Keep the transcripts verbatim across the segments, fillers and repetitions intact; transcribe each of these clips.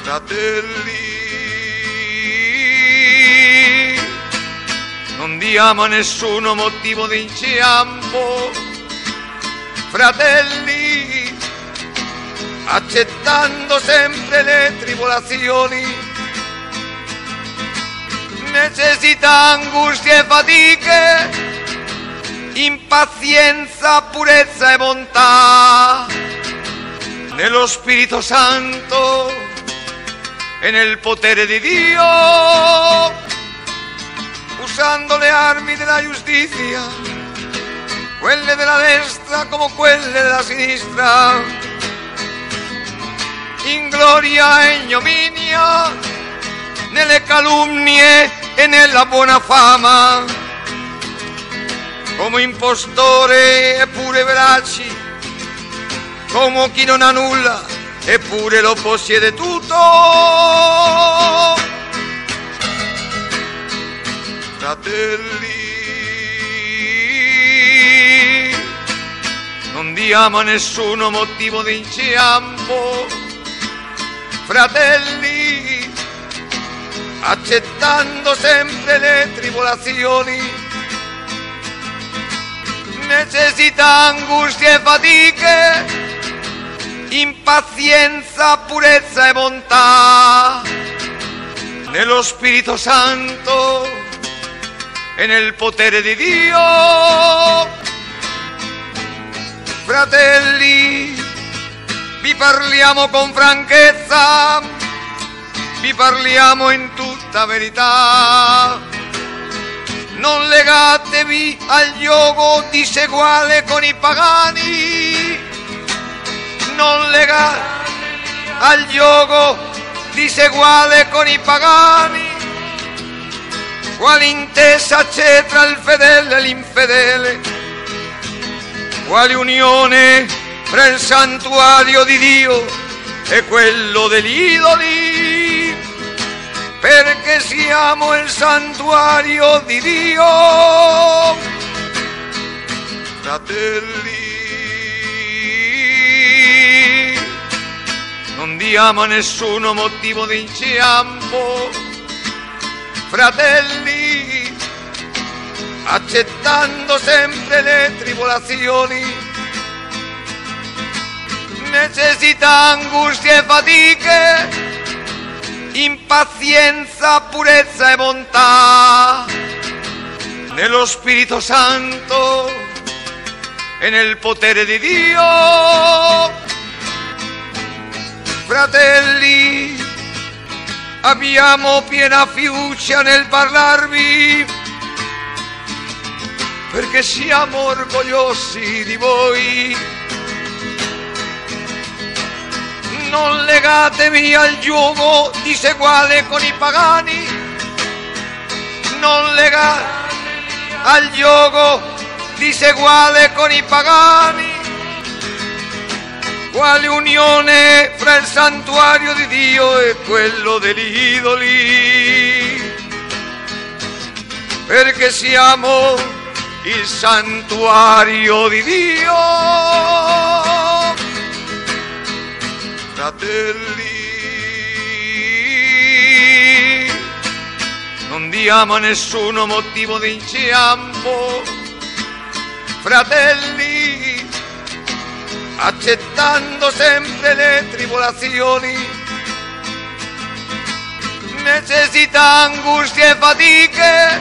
Fratelli, non diamo a nessuno motivo di inciampo. Fratelli, accettando sempre le tribolazioni, necessità, angustie e fatiche, impazienza, purezza e bontà, nello Spirito Santo e nel potere di Dio, usando le armi della giustizia, quelle della destra come quelle della sinistra, in gloria e ignominia, nelle calunnie e nella buona fama, come impostore eppure veraci, come chi non ha nulla eppure lo possiede tutto. Fratelli, non diamo a nessuno motivo di inciampo. Fratelli, accettando sempre le tribolazioni, necessità, angustie e fatiche, impazienza, purezza e bontà, nello Spirito Santo e nel potere di Dio. Fratelli, vi parliamo con franchezza, vi parliamo in tutta verità. Non legatevi al giogo diseguale con i pagani, non legatevi al giogo diseguale con i pagani. Quale intesa c'è tra il fedele e l'infedele? Quale unione tra il santuario di Dio e quello degli idoli? Perché siamo il santuario di Dio. Fratelli, non diamo a nessuno motivo di inciampo. Fratelli, accettando sempre le tribolazioni, necessità, angustie e fatiche, impazienza, purezza e bontà, nello Spirito Santo e nel potere di Dio. Fratelli, abbiamo piena fiducia nel parlarvi, perché siamo orgogliosi di voi. Non legatevi al giogo diseguale con i pagani, non legatevi al giogo diseguale con i pagani. Quale unione fra il santuario di Dio e quello degli idoli? Perché siamo il santuario di Dio. Fratelli, non diamo a nessuno motivo di inciampo. Fratelli, accettando sempre le tribolazioni, necessità, angustie e fatiche,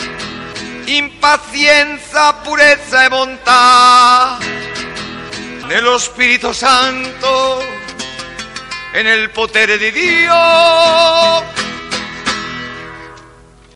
impazienza, purezza e bontà, nello Spirito Santo e nel potere di Dio.